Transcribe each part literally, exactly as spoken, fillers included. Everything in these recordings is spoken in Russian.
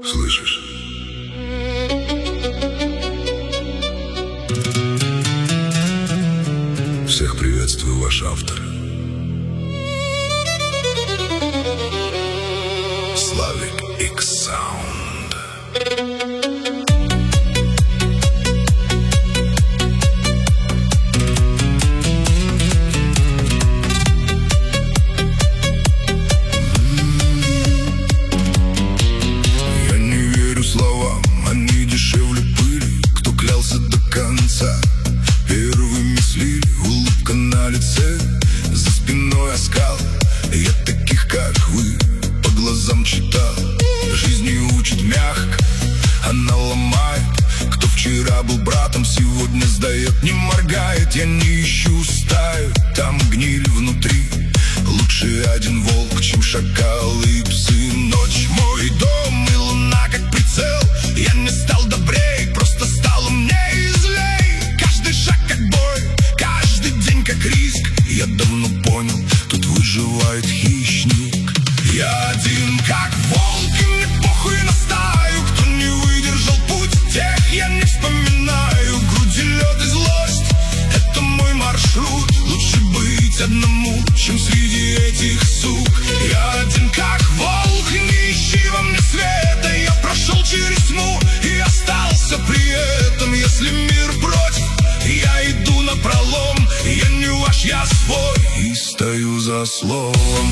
Слышишь? Всех приветствую, ваш автор. Славик X Sound. Я не верю словам, они дешевле пыли. Кто клялся до конца, первыми слили. Улыбка на лице, за спиной оскал. Я таких, как вы, по глазам читал. Жизнь не учит мягко, она ломает. Кто вчера был братом, сегодня сдает, не моргает. Я не ищу стаю, там гниль внутри. Лучше один волк, чем шакалы и псы. Ночь мой дом и луна как прицел. Я не стал добрее, просто стал умнее и злей. Каждый шаг как бой, каждый день как риск. Я давно понял, тут выживает хищник. Я один как волк, и мне похуй на стаю. Кто не выдержал путь, тех я не вспоминаю. В груди лед и злость, это мой маршрут. Лучше быть одному, чем среди этих сук. Я один как волк, не ищи во мне света. Я прошел через тьму и остался при этом. Если мир против, я иду напролом. Я не ваш, я свой, и стою за словом.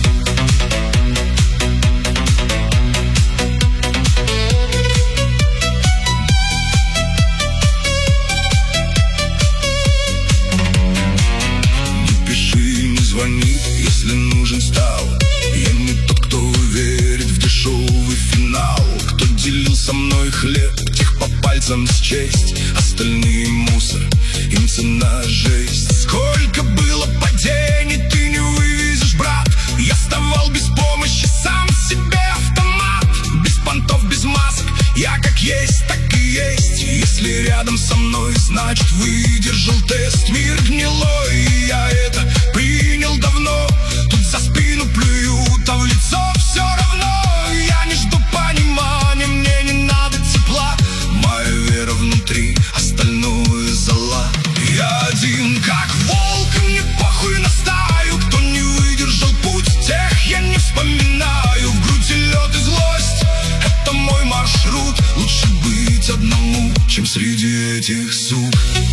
Если нужен стал, я не тот, кто верит в дешевый финал. Кто делил со мной хлеб, тех по пальцам счесть. Остальные мусор, им цена жесть. Сколько было падений, ты не вывезешь, брат. Я вставал без помощи, сам себе автомат. Без понтов, без масок, я как есть, так и есть. Если рядом со мной, значит выдержал тест. Мир гнилой, и я это принял давно. Тут за спину плюют, а в лицо все равно. Я не жду понимания, мне не надо тепла. Моя вера внутри, остальное зола. Я один как волк, и мне похуй на стаю. Кто не выдержал путь, тех я не вспоминаю. В груди лед и злость, это мой маршрут. Лучше быть одному, чем среди этих сук.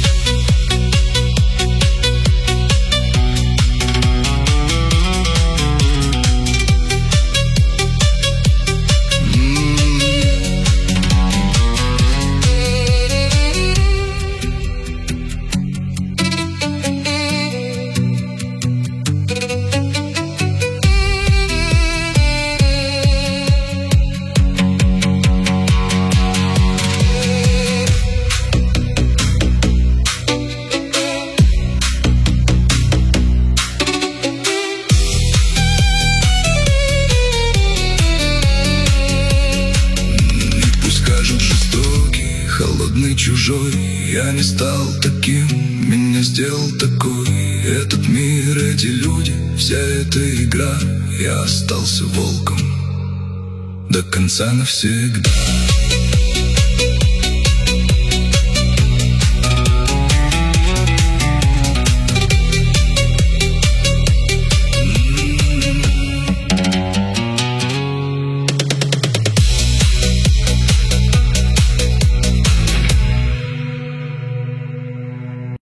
Холодный, чужой, я не стал таким, меня сделал такой. Этот мир, эти люди, вся эта игра. Я остался волком до конца навсегда.